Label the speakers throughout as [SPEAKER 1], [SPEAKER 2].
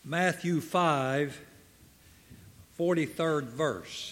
[SPEAKER 1] Matthew 5, 43rd verse.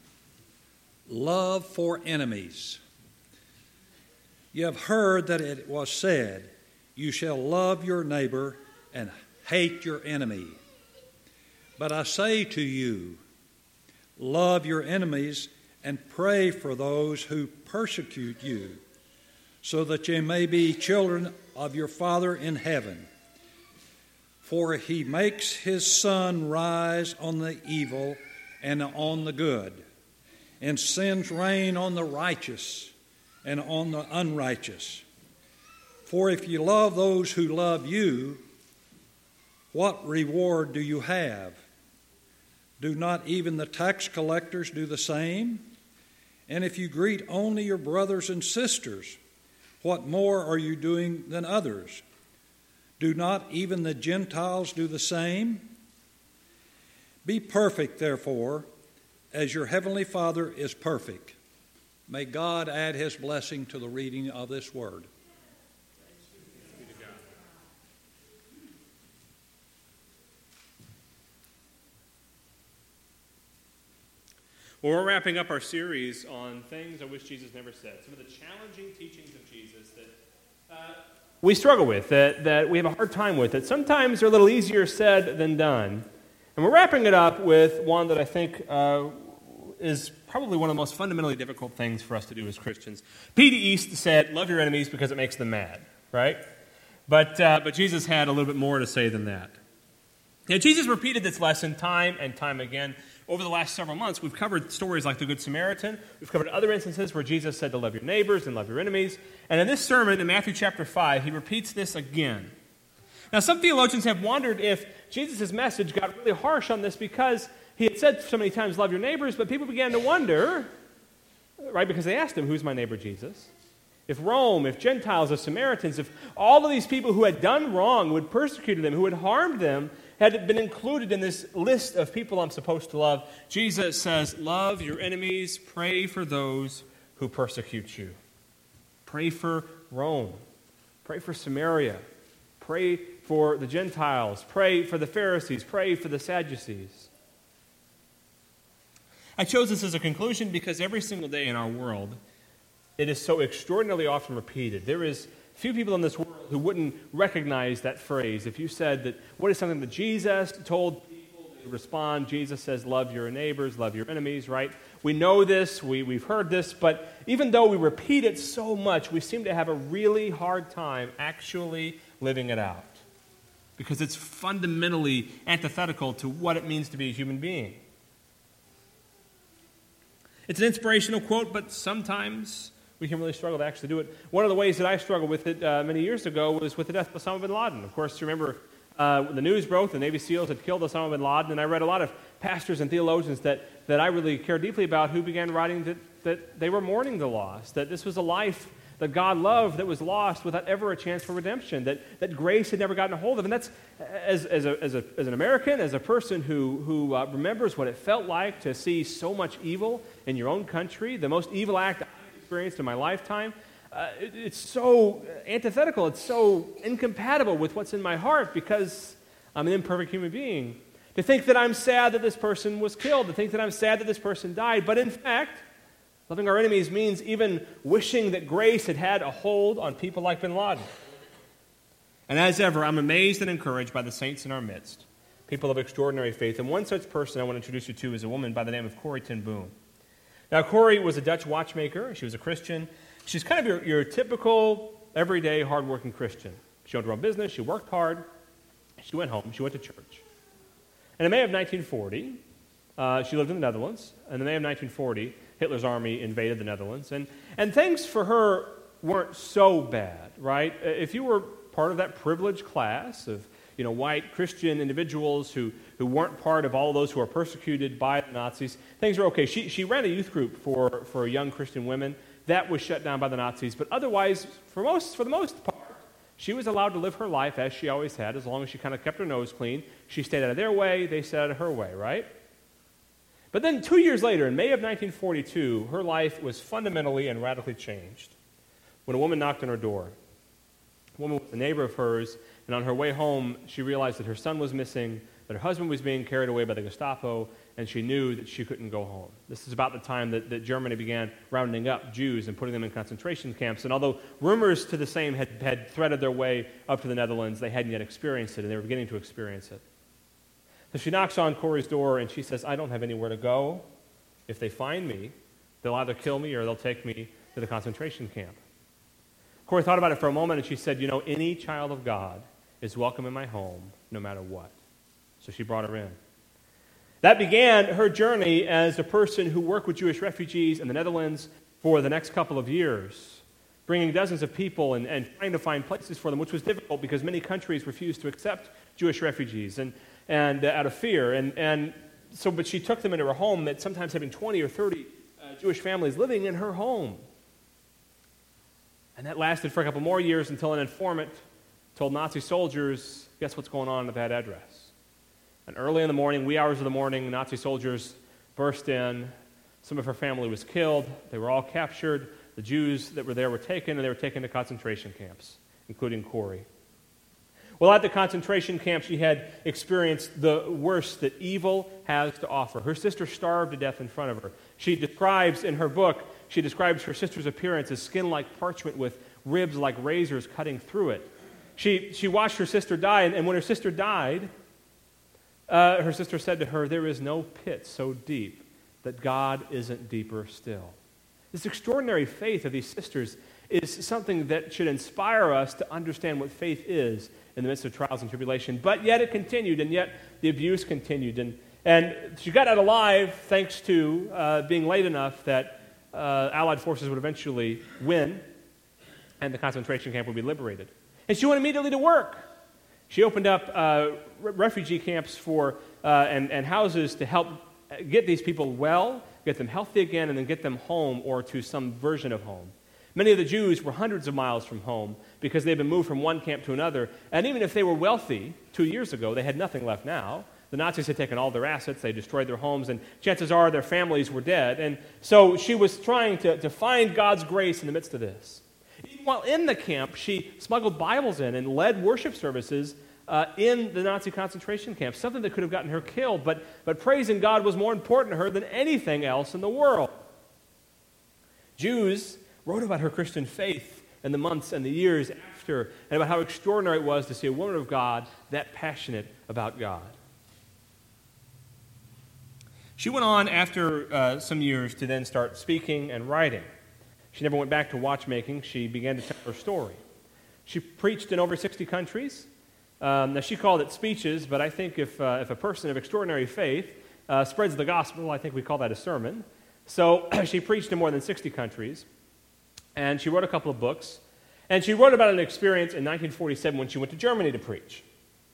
[SPEAKER 1] Love for enemies. You have heard that it was said, you shall love your neighbor and hate your enemy. But I say to you, love your enemies and pray for those who persecute you, so that you may be children of your Father in heaven. For he makes his sun rise on the evil and on the good, and sends rain on the righteous and on the unrighteous. For if you love those who love you, what reward do you have? Do not even the tax collectors do the same? And if you greet only your brothers and sisters, what more are you doing than others? Do not even the Gentiles do the same? Be perfect, therefore, as your heavenly Father is perfect. May God add his blessing to the reading of this word.
[SPEAKER 2] Well, we're wrapping up our series on things I wish Jesus never said. Some of the challenging teachings of Jesus that we struggle with, that we have a hard time with, that sometimes are a little easier said than done. And we're wrapping it up with one that I think is probably one of the most fundamentally difficult things for us to do as Christians. P.D. East said, love your enemies because it makes them mad, right? But Jesus had a little bit more to say than that. Now, Jesus repeated this lesson time and time again. Over the last several months, we've covered stories like the Good Samaritan. We've covered other instances where Jesus said to love your neighbors and love your enemies. And in this sermon, in Matthew chapter 5, he repeats this again. Now, some theologians have wondered if Jesus' message got really harsh on this because he had said so many times, love your neighbors, but people began to wonder, right, because they asked him, who's my neighbor, Jesus? If Rome, if Gentiles, if Samaritans, if all of these people who had done wrong, who had persecuted them, who had harmed them, had been included in this list of people I'm supposed to love, Jesus says, love your enemies, pray for those who persecute you. Pray for Rome. Pray for Samaria. Pray for the Gentiles. Pray for the Pharisees. Pray for the Sadducees. I chose this as a conclusion because every single day in our world, it is so extraordinarily often repeated. There is few people in this world who wouldn't recognize that phrase. If you said that, what is something that Jesus told people to respond? Jesus says, love your neighbors, love your enemies, right? We know this, we've heard this, but even though we repeat it so much, we seem to have a really hard time actually living it out. Because it's fundamentally antithetical to what it means to be a human being. It's an inspirational quote, but sometimes we can really struggle to actually do it. One of the ways that I struggled with it many years ago was with the death of Osama bin Laden. Of course, you remember the news broke, the Navy SEALs had killed Osama bin Laden, and I read a lot of pastors and theologians that I really care deeply about who began writing that they were mourning the loss, that this was a life that God loved that was lost without ever a chance for redemption, that grace had never gotten a hold of. And that's, as an American, as a person who remembers what it felt like to see so much evil in your own country, the most evil act I've experienced in my lifetime, it's so antithetical, it's so incompatible with what's in my heart because I'm an imperfect human being. To think that I'm sad that this person was killed, to think that I'm sad that this person died, but in fact, loving our enemies means even wishing that grace had a hold on people like bin Laden. And as ever, I'm amazed and encouraged by the saints in our midst, people of extraordinary faith. And one such person I want to introduce you to is a woman by the name of Corrie ten Boom. Now, Corrie was a Dutch watchmaker. She was a Christian. She's kind of your typical, everyday, hardworking Christian. She owned her own business. She worked hard. She went home. She went to church. And in May of 1940, she lived in the Netherlands. And in May of 1940, Hitler's army invaded the Netherlands. And things for her weren't so bad, right? If you were part of that privileged class of white Christian individuals who weren't part of all those who were persecuted by the Nazis, things were okay. She ran a youth group for young Christian women. That was shut down by the Nazis. But otherwise, for the most part, she was allowed to live her life as she always had, as long as she kind of kept her nose clean. She stayed out of their way, they stayed out of her way, right? But then 2 years later, in May of 1942, her life was fundamentally and radically changed when a woman knocked on her door. A woman was a neighbor of hers And on her way home, she realized that her son was missing, that her husband was being carried away by the Gestapo, and she knew that she couldn't go home. This is about the time that Germany began rounding up Jews and putting them in concentration camps. And although rumors to the same had threaded their way up to the Netherlands, they hadn't yet experienced it, and they were beginning to experience it. So she knocks on Corrie's door, and she says, I don't have anywhere to go. If they find me, they'll either kill me or they'll take me to the concentration camp. Corrie thought about it for a moment, and she said, any child of God is welcome in my home, no matter what. So she brought her in. That began her journey as a person who worked with Jewish refugees in the Netherlands for the next couple of years, bringing dozens of people and trying to find places for them, which was difficult because many countries refused to accept Jewish refugees and out of fear. But she took them into her home, that sometimes having 20 or 30 Jewish families living in her home. And that lasted for a couple more years until an informant told Nazi soldiers, guess what's going on at that address? And early in the morning, wee hours of the morning, Nazi soldiers burst in. Some of her family was killed. They were all captured. The Jews that were there were taken, and they were taken to concentration camps, including Corrie. Well, at the concentration camp, she had experienced the worst that evil has to offer. Her sister starved to death in front of her. She describes her sister's appearance as skin like parchment with ribs like razors cutting through it. She watched her sister die, and when her sister died, her sister said to her, there is no pit so deep that God isn't deeper still. This extraordinary faith of these sisters is something that should inspire us to understand what faith is in the midst of trials and tribulation. But yet it continued, and yet the abuse continued. And she got out alive thanks to being late enough that Allied forces would eventually win, and the concentration camp would be liberated. And she went immediately to work. She opened up refugee camps and houses to help get these people well, get them healthy again, and then get them home or to some version of home. Many of the Jews were hundreds of miles from home because they'd been moved from one camp to another. And even if they were wealthy 2 years ago, they had nothing left now. The Nazis had taken all their assets, they destroyed their homes, and chances are their families were dead. And so she was trying to find God's grace in the midst of this. Even while in the camp, she smuggled Bibles in and led worship services in the Nazi concentration camp, something that could have gotten her killed, but praising God was more important to her than anything else in the world. Jews wrote about her Christian faith in the months and the years after, and about how extraordinary it was to see a woman of God that passionate about God. She went on after some years to then start speaking and writing. She never went back to watchmaking. She began to tell her story. She preached in over 60 countries. Now, she called it speeches, but I think if a person of extraordinary faith spreads the gospel, I think we call that a sermon. So she preached in more than 60 countries, and she wrote a couple of books. And she wrote about an experience in 1947 when she went to Germany to preach.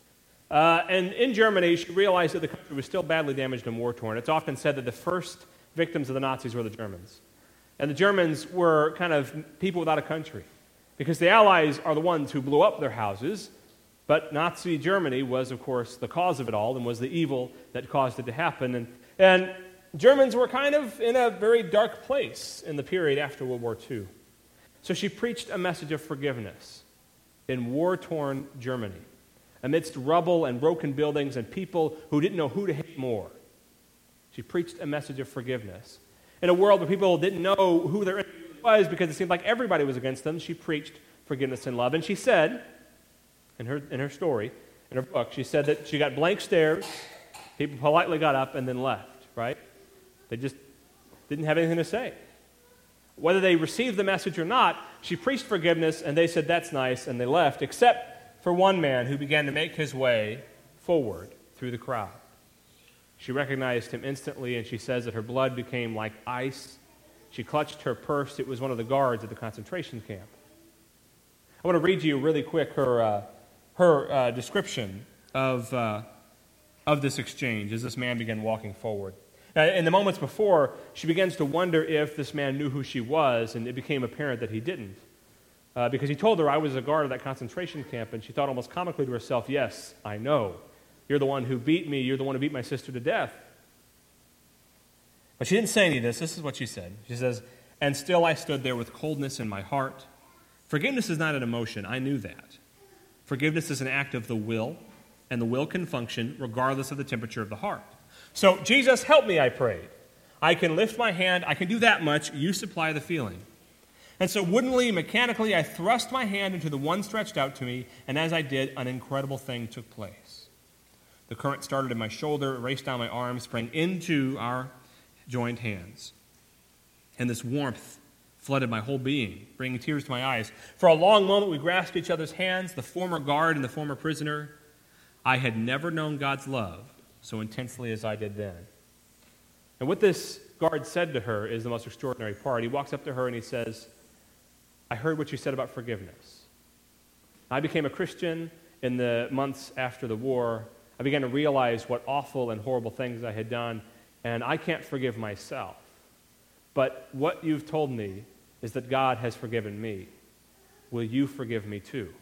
[SPEAKER 2] And in Germany, she realized that the country was still badly damaged and war-torn. It's often said that the first victims of the Nazis were the Germans. And the Germans were kind of people without a country, because the Allies are the ones who blew up their houses, but Nazi Germany was, of course, the cause of it all and was the evil that caused it to happen. And Germans were kind of in a very dark place in the period after World War II. So she preached a message of forgiveness in war-torn Germany, amidst rubble and broken buildings and people who didn't know who to hate more. She preached a message of forgiveness. In a world where people didn't know who their enemy was because it seemed like everybody was against them, she preached forgiveness and love. And she said, in her story, in her book, she said that she got blank stares, people politely got up and then left, right? They just didn't have anything to say. Whether they received the message or not, she preached forgiveness, and they said, that's nice, and they left, except for one man who began to make his way forward through the crowd. She recognized him instantly, and she says that her blood became like ice. She clutched her purse. It was one of the guards at the concentration camp. I want to read to you really quick her description of this exchange as this man began walking forward. In the moments before, she begins to wonder if this man knew who she was, and it became apparent that he didn't. Because he told her, I was a guard of that concentration camp, and she thought almost comically to herself, yes, I know. You're the one who beat me. You're the one who beat my sister to death. But she didn't say any of this. This is what she said. She says, and still I stood there with coldness in my heart. Forgiveness is not an emotion. I knew that. Forgiveness is an act of the will, and the will can function regardless of the temperature of the heart. So, Jesus, help me, I prayed. I can lift my hand. I can do that much. You supply the feeling. And so woodenly, mechanically, I thrust my hand into the one stretched out to me, and as I did, an incredible thing took place. The current started in my shoulder, raced down my arm, sprang into our joined hands. And this warmth flooded my whole being, bringing tears to my eyes. For a long moment, we grasped each other's hands, the former guard and the former prisoner. I had never known God's love so intensely as I did then. And what this guard said to her is the most extraordinary part. He walks up to her and he says, I heard what you said about forgiveness. I became a Christian in the months after the war. I began to realize what awful and horrible things I had done, and I can't forgive myself. But what you've told me is that God has forgiven me. Will you forgive me too?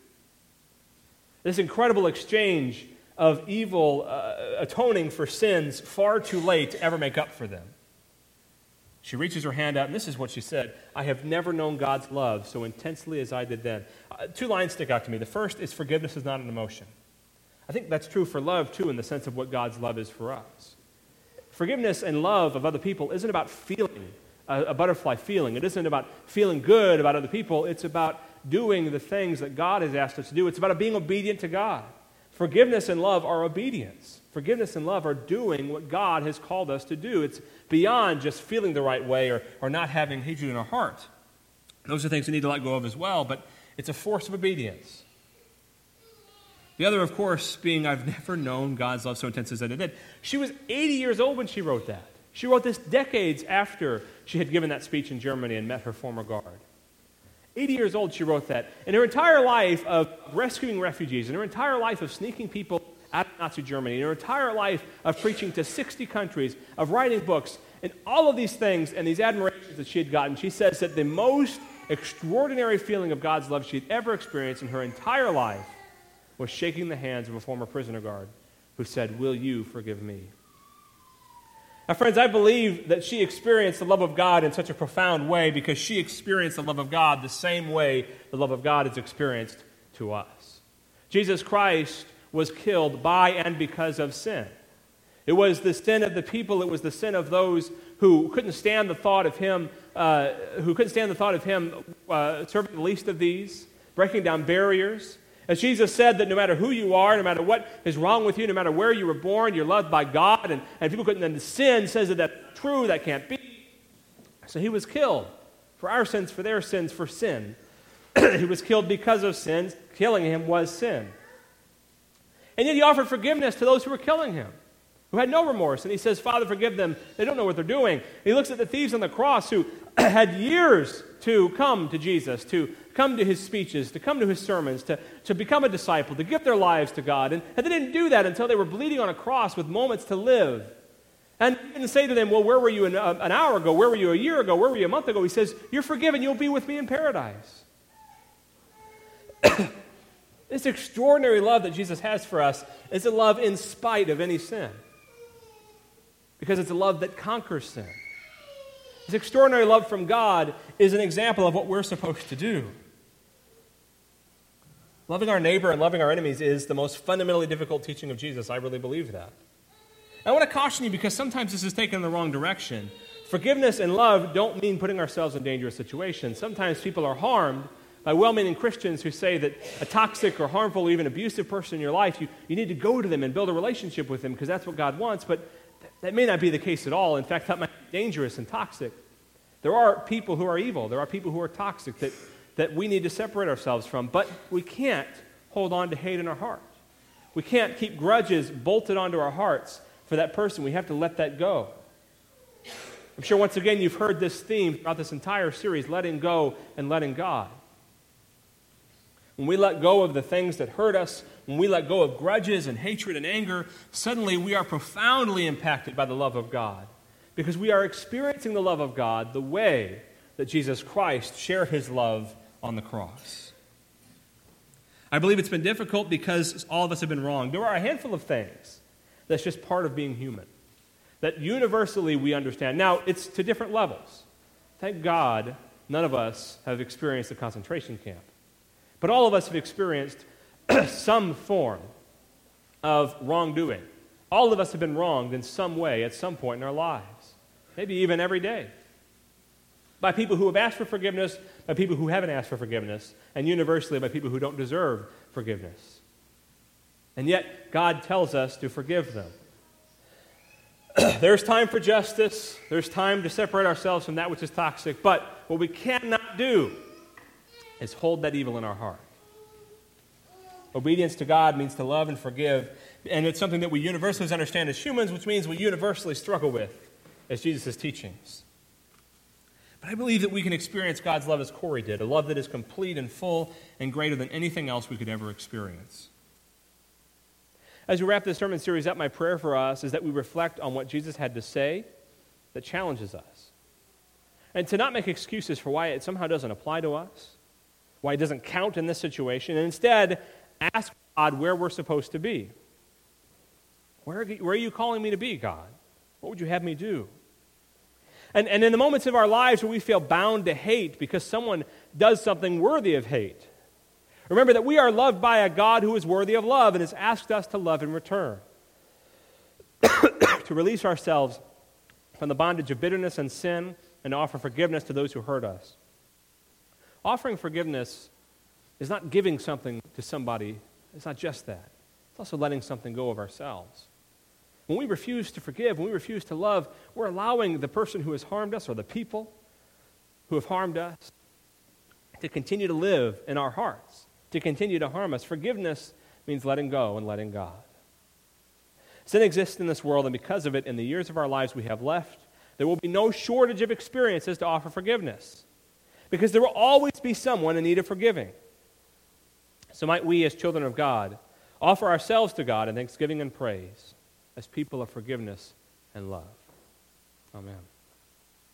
[SPEAKER 2] This incredible exchange of evil atoning for sins far too late to ever make up for them. She reaches her hand out, and this is what she said. I have never known God's love so intensely as I did then. Two lines stick out to me. The first is forgiveness is not an emotion. I think that's true for love, too, in the sense of what God's love is for us. Forgiveness and love of other people isn't about feeling a butterfly feeling. It isn't about feeling good about other people. It's about doing the things that God has asked us to do. It's about being obedient to God. Forgiveness and love are obedience. Forgiveness and love are doing what God has called us to do. It's beyond just feeling the right way or not having hatred in our heart. Those are things we need to let go of as well, but it's a force of obedience. The other, of course, being I've never known God's love so intense as I did. She was 80 years old when she wrote that. She wrote this decades after she had given that speech in Germany and met her former guard. 80 years old, she wrote that. In her entire life of rescuing refugees, in her entire life of sneaking people out of Nazi Germany, in her entire life of preaching to 60 countries, of writing books, and all of these things and these admirations that she had gotten, she says that the most extraordinary feeling of God's love she had ever experienced in her entire life was shaking the hands of a former prisoner guard who said, will you forgive me? Now, friends, I believe that she experienced the love of God in such a profound way because she experienced the love of God the same way the love of God is experienced to us. Jesus Christ was killed by and because of sin. It was the sin of the people. It was the sin of those who couldn't stand the thought of him, serving the least of these, breaking down barriers. As Jesus said that no matter who you are, no matter what is wrong with you, no matter where you were born, you're loved by God, and people couldn't, and sin says that that's true, that can't be. So he was killed for our sins, for their sins, for sin. He was killed because of sin. Killing him was sin. And yet he offered forgiveness to those who were killing him, who had no remorse. And he says, Father, forgive them. They don't know what they're doing. He looks at the thieves on the cross who had years to come to Jesus, to come to his speeches, to come to his sermons, to become a disciple, to give their lives to God. And they didn't do that until they were bleeding on a cross with moments to live. And he didn't say to them, well, where were you an hour ago? Where were you a year ago? Where were you a month ago? He says, you're forgiven. You'll be with me in paradise. This extraordinary love that Jesus has for us is a love in spite of any sin. Because it's a love that conquers sin. This extraordinary love from God is an example of what we're supposed to do. Loving our neighbor and loving our enemies is the most fundamentally difficult teaching of Jesus. I really believe that. I want to caution you because sometimes this is taken in the wrong direction. Forgiveness and love don't mean putting ourselves in dangerous situations. Sometimes people are harmed by well-meaning Christians who say that a toxic or harmful or even abusive person in your life, you need to go to them and build a relationship with them because that's what God wants, but that may not be the case at all. In fact, that might be dangerous and toxic. There are people who are evil. There are people who are toxic that we need to separate ourselves from, but we can't hold on to hate in our heart. We can't keep grudges bolted onto our hearts for that person. We have to let that go. I'm sure once again you've heard this theme throughout this entire series, letting go and letting God. When we let go of the things that hurt us, when we let go of grudges and hatred and anger, suddenly we are profoundly impacted by the love of God because we are experiencing the love of God the way that Jesus Christ shared his love on the cross. I believe it's been difficult because all of us have been wrong. There are a handful of things that's just part of being human that universally we understand. Now, it's to different levels. Thank God none of us have experienced a concentration camp. But all of us have experienced some form of wrongdoing. All of us have been wronged in some way at some point in our lives, maybe even every day. By people who have asked for forgiveness, by people who haven't asked for forgiveness, and universally by people who don't deserve forgiveness. And yet, God tells us to forgive them. There's time for justice. There's time to separate ourselves from that which is toxic. But what we cannot do is hold that evil in our heart. Obedience to God means to love and forgive. And it's something that we universally understand as humans, which means we universally struggle with as Jesus' teachings. But I believe that we can experience God's love as Corey did, a love that is complete and full and greater than anything else we could ever experience. As we wrap this sermon series up, my prayer for us is that we reflect on what Jesus had to say that challenges us. And to not make excuses for why it somehow doesn't apply to us, why it doesn't count in this situation, and instead ask God where we're supposed to be. Where are you calling me to be, God? What would you have me do? And in the moments of our lives where we feel bound to hate because someone does something worthy of hate, remember that we are loved by a God who is worthy of love and has asked us to love in return. To release ourselves from the bondage of bitterness and sin and offer forgiveness to those who hurt us. Offering forgiveness is not giving something to somebody. It's not just that. It's also letting something go of ourselves. When we refuse to forgive, when we refuse to love, we're allowing the person who has harmed us or the people who have harmed us to continue to live in our hearts, to continue to harm us. Forgiveness means letting go and letting God. Sin exists in this world, and because of it, in the years of our lives we have left, there will be no shortage of experiences to offer forgiveness, because there will always be someone in need of forgiving. So might we, as children of God, offer ourselves to God in thanksgiving and praise as people of forgiveness and love. Amen.